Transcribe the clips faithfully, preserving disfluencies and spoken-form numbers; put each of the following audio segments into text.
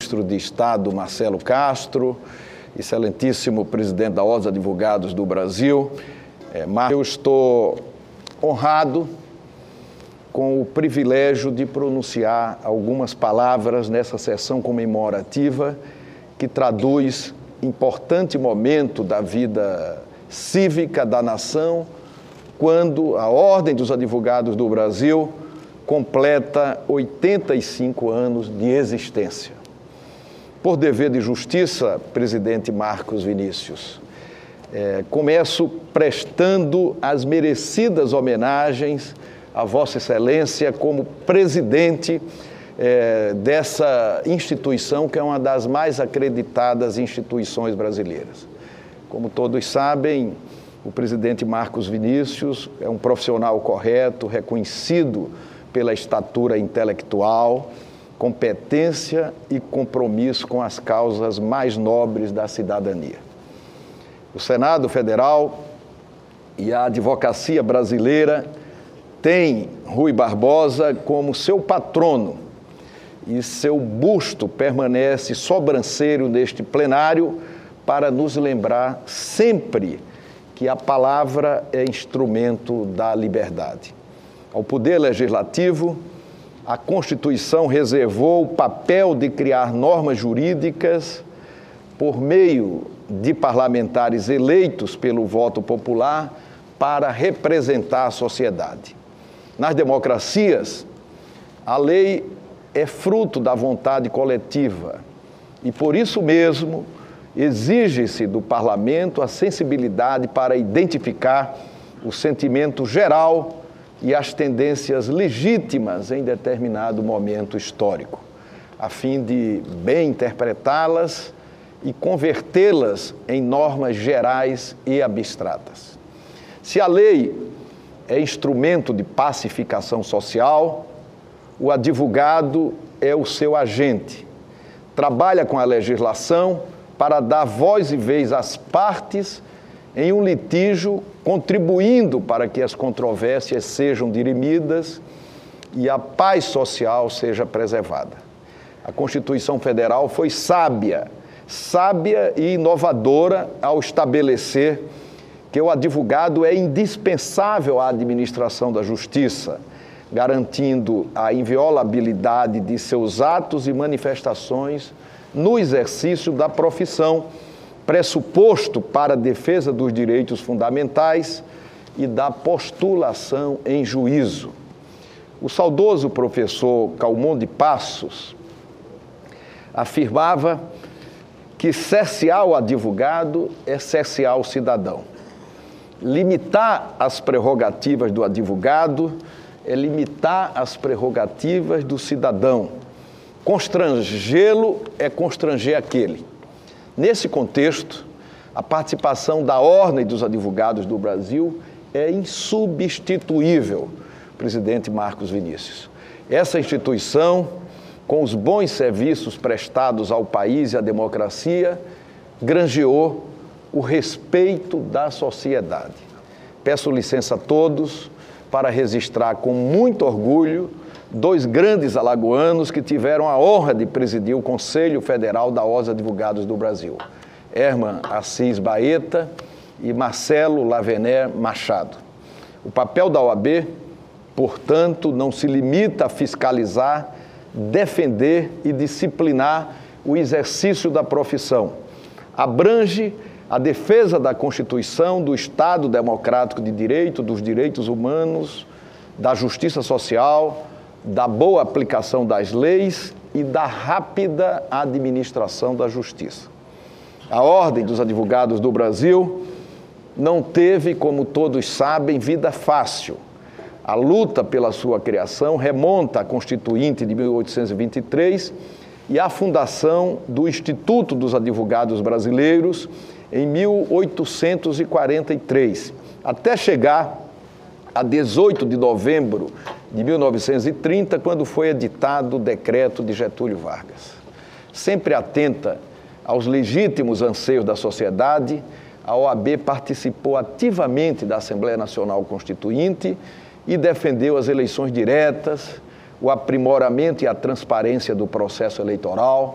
ministro de Estado Marcelo Castro, excelentíssimo presidente da Ordem dos Advogados do Brasil, é, eu estou honrado com o privilégio de pronunciar algumas palavras nessa sessão comemorativa que traduz importante momento da vida cívica da nação, quando a Ordem dos Advogados do Brasil completa oitenta e cinco anos de existência. Por dever de justiça, presidente Marcos Vinícius, é, começo prestando as merecidas homenagens a Vossa Excelência como presidente é, dessa instituição, que é uma das mais acreditadas instituições brasileiras. Como todos sabem, o presidente Marcos Vinícius é um profissional correto, reconhecido pela estatura intelectual, competência e compromisso com as causas mais nobres da cidadania. O Senado Federal e a advocacia brasileira têm Rui Barbosa como seu patrono e seu busto permanece sobranceiro neste plenário para nos lembrar sempre que a palavra é instrumento da liberdade. Ao Poder Legislativo, a Constituição reservou o papel de criar normas jurídicas por meio de parlamentares eleitos pelo voto popular para representar a sociedade. Nas democracias, a lei é fruto da vontade coletiva e, por isso mesmo, exige-se do parlamento a sensibilidade para identificar o sentimento geral e as tendências legítimas em determinado momento histórico, a fim de bem interpretá-las e convertê-las em normas gerais e abstratas. Se a lei é instrumento de pacificação social, o advogado é o seu agente, trabalha com a legislação para dar voz e vez às partes em um litígio, contribuindo para que as controvérsias sejam dirimidas e a paz social seja preservada. A Constituição Federal foi sábia, sábia e inovadora ao estabelecer que o advogado é indispensável à administração da justiça, garantindo a inviolabilidade de seus atos e manifestações no exercício da profissão, pressuposto para a defesa dos direitos fundamentais e da postulação em juízo. O saudoso professor Calmon de Passos afirmava que cercear o advogado é cercear o cidadão. Limitar as prerrogativas do advogado é limitar as prerrogativas do cidadão. Constrangê-lo é constranger aquele. Nesse contexto, a participação da Ordem dos Advogados do Brasil é insubstituível, presidente Marcos Vinícius. Essa instituição, com os bons serviços prestados ao país e à democracia, granjeou o respeito da sociedade. Peço licença a todos para registrar com muito orgulho dois grandes alagoanos que tiveram a honra de presidir o Conselho Federal da Ordem dos Advogados do Brasil, Herman Assis Baeta e Marcelo Lavener Machado. O papel da O A B, portanto, não se limita a fiscalizar, defender e disciplinar o exercício da profissão. Abrange a defesa da Constituição, do Estado democrático de direito, dos direitos humanos, da justiça social, da boa aplicação das leis e da rápida administração da justiça. A Ordem dos Advogados do Brasil não teve, como todos sabem, vida fácil. A luta pela sua criação remonta à Constituinte de mil oitocentos e vinte e três e à fundação do Instituto dos Advogados Brasileiros em mil oitocentos e quarenta e três, até chegar a dezoito de novembro de mil novecentos e trinta, quando foi editado o decreto de Getúlio Vargas. Sempre atenta aos legítimos anseios da sociedade, a O A B participou ativamente da Assembleia Nacional Constituinte e defendeu as eleições diretas, o aprimoramento e a transparência do processo eleitoral,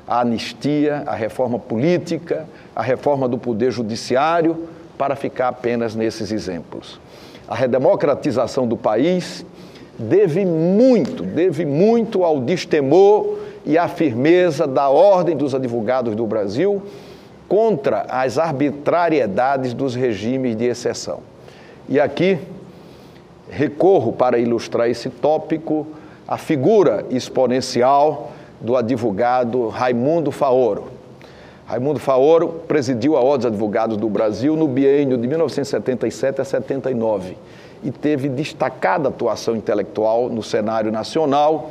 a anistia, a reforma política, a reforma do poder judiciário, para ficar apenas nesses exemplos. A redemocratização do país deve muito, deve muito ao destemor e à firmeza da Ordem dos Advogados do Brasil contra as arbitrariedades dos regimes de exceção. E aqui recorro para ilustrar esse tópico à figura exponencial do advogado Raimundo Faoro. Raimundo Faoro presidiu a Ordem dos Advogados do Brasil no biênio de mil novecentos e setenta e sete a setenta e nove e teve destacada atuação intelectual no cenário nacional,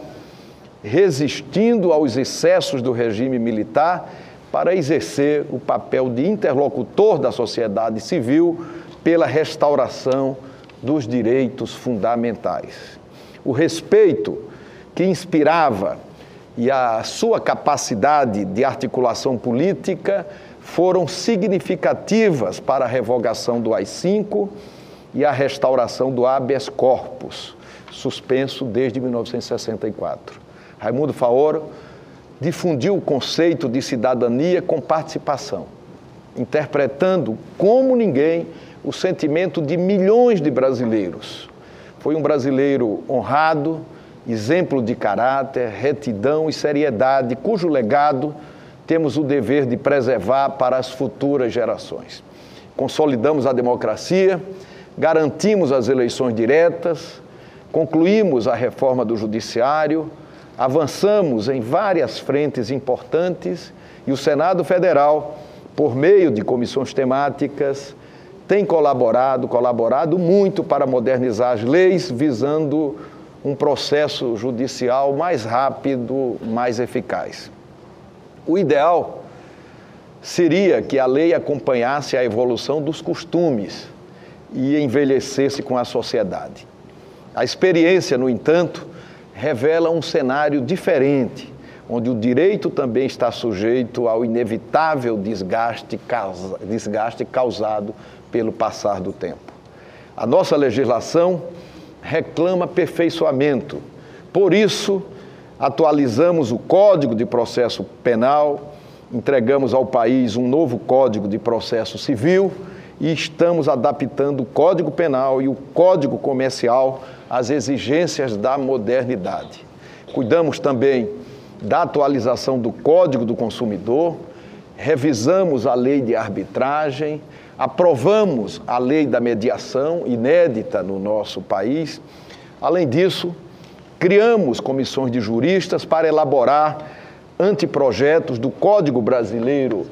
resistindo aos excessos do regime militar para exercer o papel de interlocutor da sociedade civil pela restauração dos direitos fundamentais. O respeito que inspirava e a sua capacidade de articulação política foram significativas para a revogação do A I cinco e a restauração do habeas corpus, suspenso desde mil novecentos e sessenta e quatro. Raimundo Faoro difundiu o conceito de cidadania com participação, interpretando como ninguém o sentimento de milhões de brasileiros. Foi um brasileiro honrado, exemplo de caráter, retidão e seriedade, cujo legado temos o dever de preservar para as futuras gerações. Consolidamos a democracia, garantimos as eleições diretas, concluímos a reforma do judiciário, avançamos em várias frentes importantes e o Senado Federal, por meio de comissões temáticas, tem colaborado, colaborado muito para modernizar as leis, visando um processo judicial mais rápido, mais eficaz. O ideal seria que a lei acompanhasse a evolução dos costumes e envelhecesse com a sociedade. A experiência, no entanto, revela um cenário diferente, onde o direito também está sujeito ao inevitável desgaste, causa, desgaste causado pelo passar do tempo. A nossa legislação reclama aperfeiçoamento. Por isso, atualizamos o Código de Processo Penal, entregamos ao país um novo Código de Processo Civil e estamos adaptando o Código Penal e o Código Comercial às exigências da modernidade. Cuidamos também da atualização do Código do Consumidor, revisamos a lei de arbitragem, aprovamos a lei da mediação, inédita no nosso país. Além disso, criamos comissões de juristas para elaborar anteprojetos do Código Brasileiro.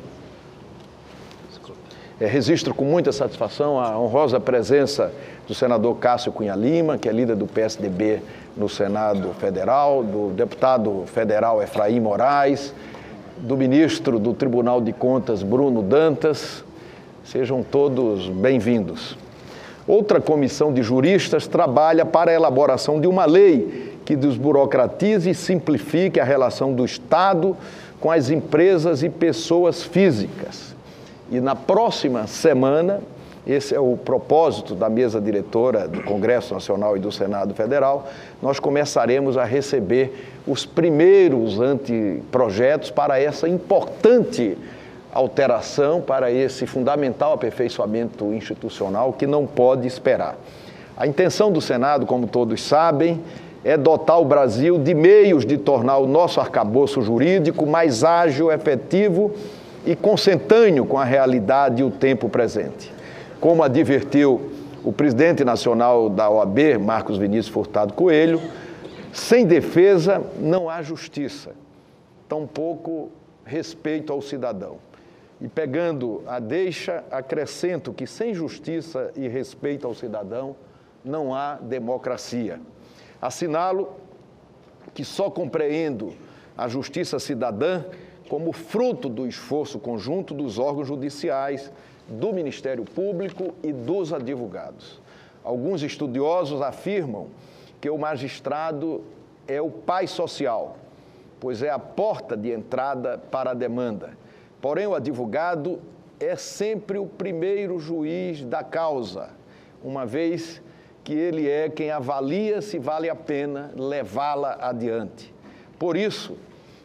É, registro com muita satisfação a honrosa presença do senador Cássio Cunha Lima, que é líder do P S D B no Senado Federal, do deputado federal Efraim Moraes, do ministro do Tribunal de Contas, Bruno Dantas. Sejam todos bem-vindos. Outra comissão de juristas trabalha para a elaboração de uma lei que desburocratize e simplifique a relação do Estado com as empresas e pessoas físicas. E na próxima semana, esse é o propósito da mesa diretora do Congresso Nacional e do Senado Federal, nós começaremos a receber os primeiros anteprojetos para essa importante alteração, para esse fundamental aperfeiçoamento institucional que não pode esperar. A intenção do Senado, como todos sabem, é dotar o Brasil de meios de tornar o nosso arcabouço jurídico mais ágil, efetivo e consentâneo com a realidade e o tempo presente. Como advertiu o presidente nacional da O A B, Marcos Vinícius Furtado Coelho, sem defesa não há justiça, tampouco respeito ao cidadão. E pegando a deixa, acrescento que sem justiça e respeito ao cidadão não há democracia. Assinalo que só compreendo a justiça cidadã como fruto do esforço conjunto dos órgãos judiciais, do Ministério Público e dos advogados. Alguns estudiosos afirmam que o magistrado é o pai social, pois é a porta de entrada para a demanda. Porém, o advogado é sempre o primeiro juiz da causa, uma vez que ele é quem avalia se vale a pena levá-la adiante. Por isso,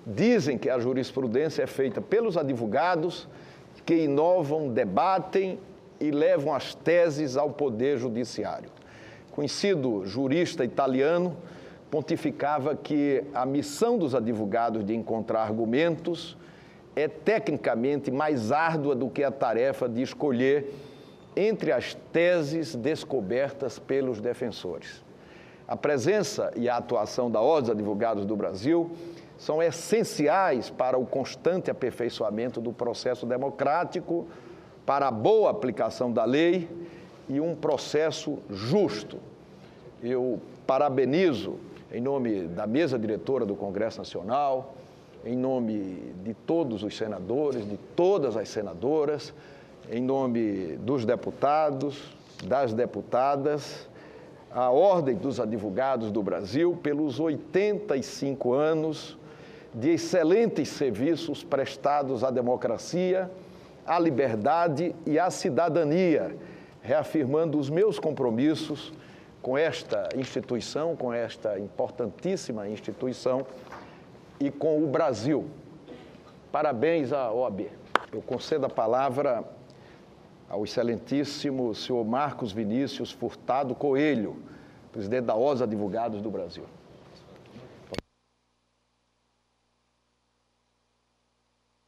Dizem que a jurisprudência é feita pelos advogados que inovam, debatem e levam as teses ao Poder Judiciário. Conhecido jurista italiano, pontificava que a missão dos advogados de encontrar argumentos é tecnicamente mais árdua do que a tarefa de escolher entre as teses descobertas pelos defensores. A presença e a atuação da Ordem dos Advogados do Brasil são essenciais para o constante aperfeiçoamento do processo democrático, para a boa aplicação da lei e um processo justo. Eu parabenizo, em nome da mesa diretora do Congresso Nacional, em nome de todos os senadores, de todas as senadoras, em nome dos deputados, das deputadas, a Ordem dos Advogados do Brasil, pelos oitenta e cinco anos de excelentes serviços prestados à democracia, à liberdade e à cidadania, reafirmando os meus compromissos com esta instituição, com esta importantíssima instituição e com o Brasil. Parabéns à O A B. Eu concedo a palavra ao excelentíssimo senhor Marcos Vinícius Furtado Coelho, presidente da Ordem dos Advogados do Brasil.